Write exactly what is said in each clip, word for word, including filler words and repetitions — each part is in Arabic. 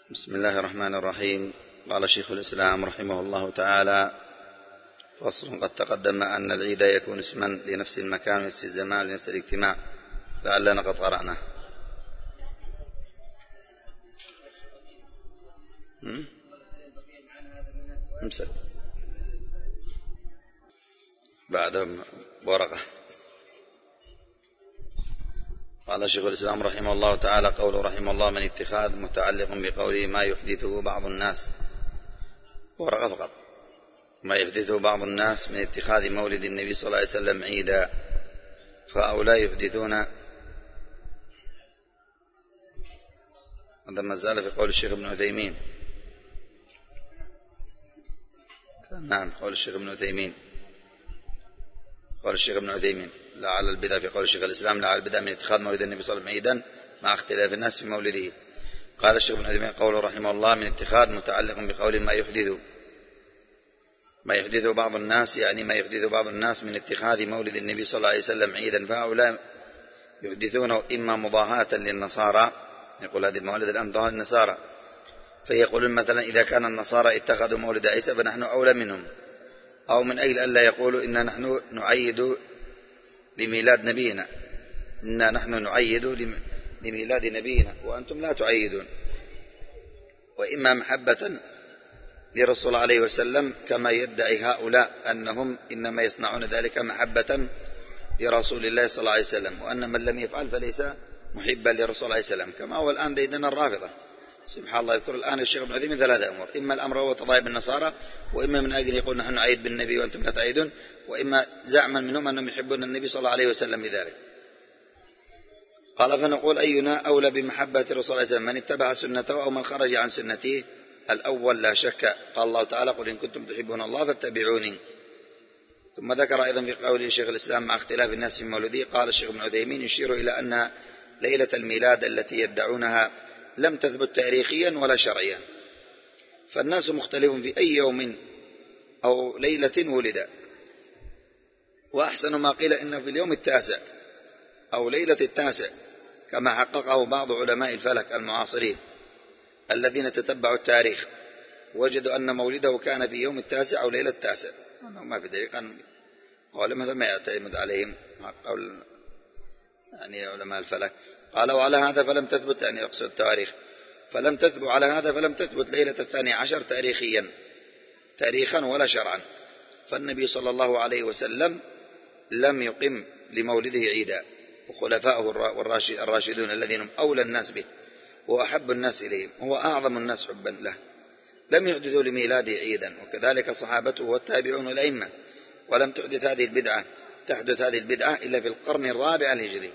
بسم الله الرحمن الرحيم. قال شيخ الإسلام رحمه الله تعالى: فصل. قد تقدم أن العيد يكون اسما لنفس المكان ونفس الزمان لنفس الاجتماع، لعلنا قد قرأناه. امسك بعد ورقة. قال شيخ الإسلام رحمه الله تعالى: قوله رحمه الله من اتخاذ متعلق بقوله ما يحدثه بعض الناس، ورقة فقط، ما يحدثه بعض الناس من اتخاذ مولد النبي صلى الله عليه وسلم عيدا، فهؤلاء يحدثون. هذا ما زال في قول الشيخ ابن عثيمين. نعم، قول الشيخ ابن عثيمين قول الشيخ ابن عثيمين لعل البدع في قول الشيخ الإسلام لعل البدع من اتخاذ مولد النبي صلى الله عليه وسلم عيدا مع اختلاف الناس في مولده. قال الشيخ ابن عثيمين قوله رحمه الله من اتخاذ متعلق بقول ما يحدثه ما يحدثه بعض الناس، يعني ما يحدثه بعض الناس من اتخاذ مولد النبي صلى الله عليه وسلم عيدا، فهؤلاء يحدثونه إما مضاهاة للنصارى، يقول هذه الموالد الآن مضاهاة للنصارى، فيقولون مثلا إذا كان النصارى اتخذوا مولد عيسى فنحن أولى منهم، أو من أجل أن لا يقولوا إن نحن نعيد لميلاد نبينا، إن نحن نعيد لميلاد نبينا وأنتم لا تعيدون، وإما محبة لرسول عليه وسلم كما يدعي هؤلاء أنهم إنما يصنعون ذلك محبة لرسول الله صلى الله عليه وسلم، وأن من لم يفعل فليس محبا لرسول عليه وسلم، كما هو الآن ديدنا الرافضة. سبحان الله، يذكر الآن الشيخ ابن عثيمين ثلاثة أمور: إما الأمر هو تضايق بالنصارى، وإما من أجل يقول نحن نعيد بالنبي وأنتم لا تعيدون، وإما زعما منهم أنهم يحبون النبي صلى الله عليه وسلم بذلك. قال: فنقول أينا أولى بمحبة الرسول صلى الله عليه وسلم، من اتبع سنته أو من خرج عن سنته؟ الأول لا شك. قال الله تعالى: قل إن كنتم تحبون الله فاتبعوني. ثم ذكر أيضا في قوله شيخ الإسلام مع اختلاف الناس في مولده، قال الشيخ ابن عثيمين يشير إلى أن ليلة الميلاد التي يدعونها لم تثبت تاريخيا ولا شرعيا، فالناس مختلف في أي يوم أو ليلة ولد، وأحسن ما قيل إنه في اليوم التاسع أو ليلة التاسع، كما حققه بعض علماء الفلك المعاصرين الذين تتبعوا التاريخ، وجدوا أن مولده كان في يوم التاسع أو ليلة التاسع. ما في دليل، كان علماء ما يعتمد عليهم قول يعني علماء الفلك. قال: وعلى هذا فلم تثبت، يعني يقصد التواريخ، فلم تثبت على هذا فلم تثبت ليلة الثاني عشر تاريخيا تاريخا ولا شرعا، فالنبي صلى الله عليه وسلم لم يقم لمولده عيدا، وخلفاؤه الراشدون الذين هم أولى الناس به وأحب الناس إليهم هو أعظم الناس حبا له لم يحدثوا لميلاده عيدا، وكذلك صحابته والتابعون الأئمة، ولم تحدث هذه البدعة تحدث هذه البدعة إلا في القرن الرابع الهجري،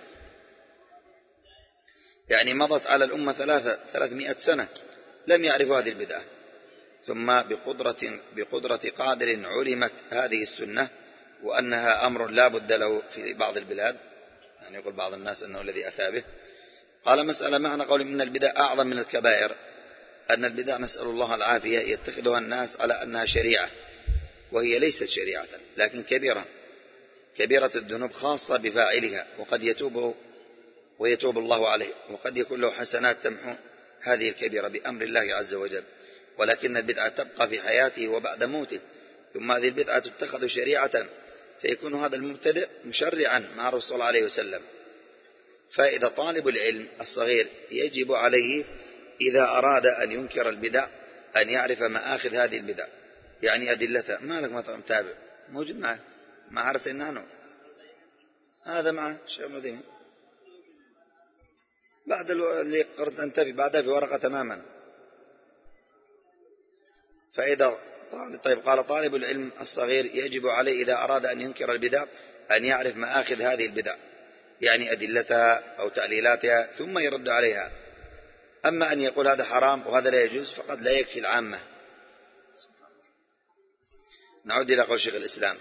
يعني مضت على الأمة ثلاثة ثلاثمائة سنة لم يعرفوا هذه البدعة، ثم بقدرة بقدرة قادر علمت هذه السنة وأنها أمر لا بد له في بعض البلاد، يعني يقول بعض الناس أنه الذي أتى به. قال: مسألة معنى قول من البدع أعظم من الكبائر، أن البدع نسأل الله العافية يتخذها الناس على أنها شريعة، وهي ليست شريعة لكن كبيرة كبيرة الذنوب خاصة بفاعلها، وقد يتوب ويتوب الله عليه، وقد يكون له حسنات تمحو هذه الكبيرة بأمر الله عز وجل، ولكن البدعة تبقى في حياته وبعد موته، ثم هذه البدعة تتخذ شريعة، فيكون هذا المبتدئ مشرعا مع الرسول عليه وسلم. فإذا طالب العلم الصغير يجب عليه إذا أراد أن ينكر البدع أن يعرف مآخذ هذه البدع، يعني أدلتها. ما لك مثلا متابع موجود معه، ما عرفت إنه هذا معه شيء مذيم بعد اللي قرأت أنتفي بعدها في ورقة تماما. فإذا طيب قال: طالب العلم الصغير يجب عليه إذا أراد أن ينكر البدع أن يعرف مآخذ هذه البدع، يعني أدلتها أو تعليلاتها، ثم يرد عليها. أما أن يقول هذا حرام وهذا لا يجوز فقد لا يكفي العامة. نعود إلى قول شيخ الإسلام.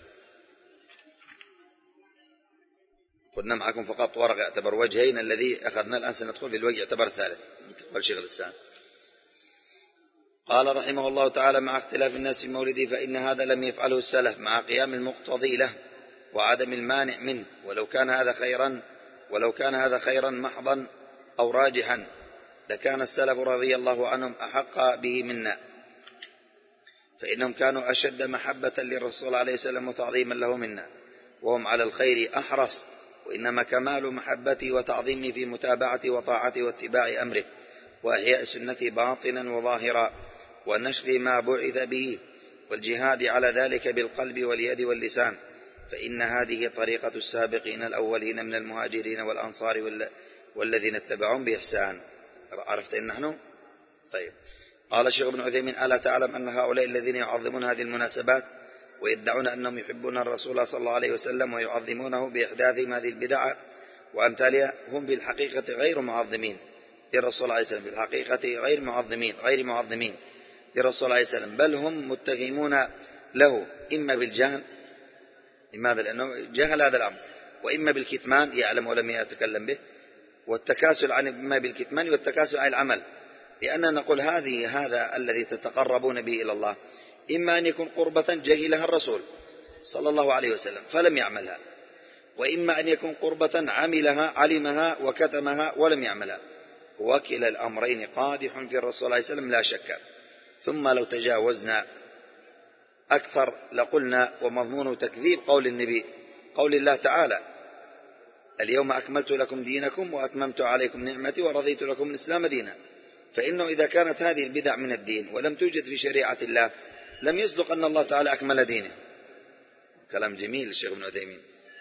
قلنا معكم فقط ورقة يعتبر وجهين، الذي أخذنا الآن سندخل في الوجه يعتبر الثالث. قول شيخ الإسلام قال رحمه الله تعالى: مع اختلاف الناس في مولده فإن هذا لم يفعله السلف مع قيام المقتضي له وعدم المانع منه، ولو كان هذا خيرا ولو كان هذا خيرا محضا أو راجحا لكان السلف رضي الله عنهم أحق به منا، فإنهم كانوا أشد محبة للرسول عليه وسلم وتعظيما له منا، وهم على الخير أحرص، وإنما كمال محبتي وتعظيمي في متابعتي وطاعتي واتباع أمره وإحياء سنتي باطنا وظاهرا، ونشر ما بعث به، والجهاد على ذلك بالقلب واليد واللسان، فإن هذه طريقة السابقين الأولين من المهاجرين والأنصار والذين اتبعهم بإحسان. عرفت إن نحن؟ طيب. قال الشيخ ابن عثيمين: ألا تعلم أن هؤلاء الذين يعظمون هذه المناسبات ويدعون أنهم يحبون الرسول صلى الله عليه وسلم ويعظمونه بإحداثهم هذه البدع وأمثالها هم في الحقيقة غير معظمين للرسول عليه السلام، في الحقيقة غير معظمين غير معظمين للرسول عليه السلام، بل هم متهمون له إما بالجهل، لماذا؟ لأنه جهل هذا الأمر، وإما بالكتمان يعلم ولم يتكلم به، والتكاسل عن إما بالكتمان والتكاسل عن العمل، لأننا نقول هذه هذا الذي تتقربون به إلى الله إما أن يكون قربة جهلها الرسول صلى الله عليه وسلم فلم يعملها، وإما أن يكون قربة عملها علمها وكتمها ولم يعملها، وكلا الأمرين قادح في الرسول عليه وسلم لا شك. ثم لو تجاوزنا أكثر لقلنا ومضمون تكذيب قول النبي، قول الله تعالى: اليوم أكملت لكم دينكم وأتممت عليكم نعمتي ورضيت لكم الإسلام دينا. فإنه إذا كانت هذه البدع من الدين ولم توجد في شريعة الله لم يصدق أن الله تعالى أكمل دينه. كلام جميل الشيخ ابن عثيمين.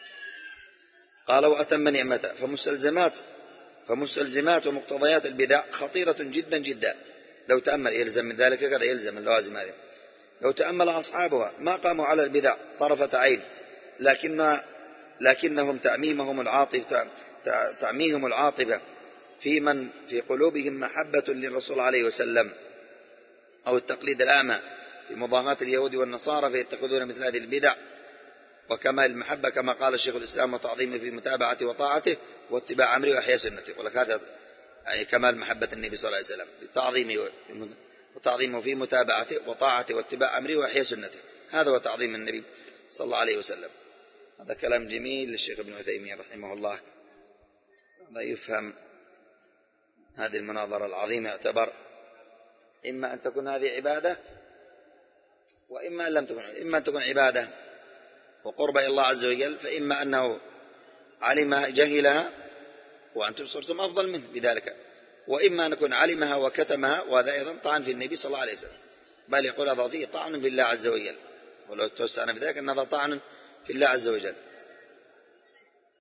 قال: وأتم نعمته. فمستلزمات فمستلزمات ومقتضيات البدع خطيرة جدا جدا، لو تأمل يلزم من ذلك كذا، يلزم اللوازم هذه. لو تأمل أصحابها ما قاموا على البدع طرفة عين، لكن لكنهم تعميمهم العاطفة تعميهم العاطفة في من في قلوبهم محبة للرسول عليه وسلم، أو التقليد الأعمى في مضاهاة اليهود والنصارى فيتخذون مثل هذه البدع، وكمال المحبة كما قال الشيخ الإسلام: وتعظيمه في متابعته وطاعته واتباع أمره وإحياء سنته. يقول لك هذا يعني كمال محبة النبي صلى الله عليه وسلم، بتعظيمه وتعظيمه في متابعته وطاعته واتباع أمره وإحياء سنته، هذا هو تعظيم النبي صلى الله عليه وسلم. هذا كلام جميل للشيخ ابن عثيمين رحمه الله. هذا يفهم هذه المناظرة العظيمة يعتبر إما أن تكون هذه عبادة وإما أن لم تكن، إما أن تكون عبادة وقرب إلى الله عز وجل، فإما أنه علمها جهلها وأنتم صرتم أفضل منه بذلك، وإما أن يكون علمها وكتمها، وهذا أيضا طعن في النبي صلى الله عليه وسلم، بل يقول هذا فيه طعن في الله عز وجل، ولو توسعنا بذلك أن هذا طعن في الله عز وجل.